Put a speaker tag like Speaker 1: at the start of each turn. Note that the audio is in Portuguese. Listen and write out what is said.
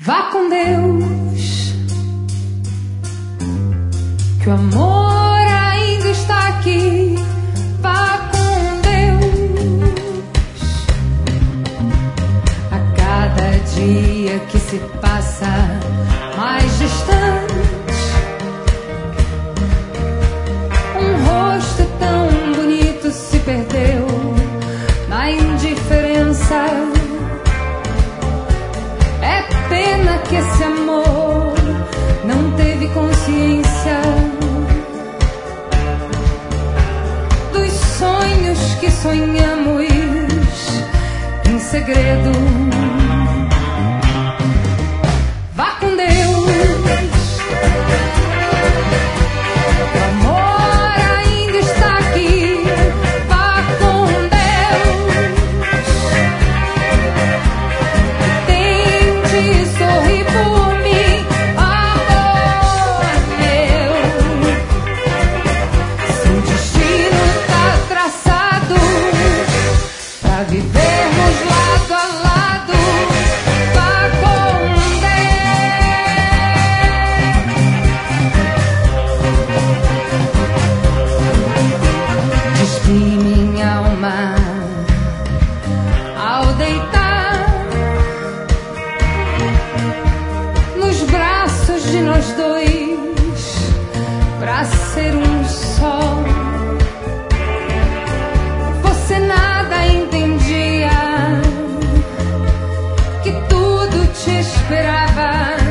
Speaker 1: Vá com Deus, que o amor ainda está aqui. Vá com Deus. A cada dia que se passa mais distante, um rosto tão bonito se perdeu na indiferença. É pena que esse amor não teve consciência dos sonhos que sonhamos em segredo. Vá com Deus. O amor ainda está aqui. Vá com Deus. Tente sorrir por mim, amor meu. Seu destino tá traçado pra vivermos lado a lado. Vá com Deus. Diz que minha alma, ao deitar nos braços de nós dois, pra ser um só, você nada entendia, que tudo te esperava.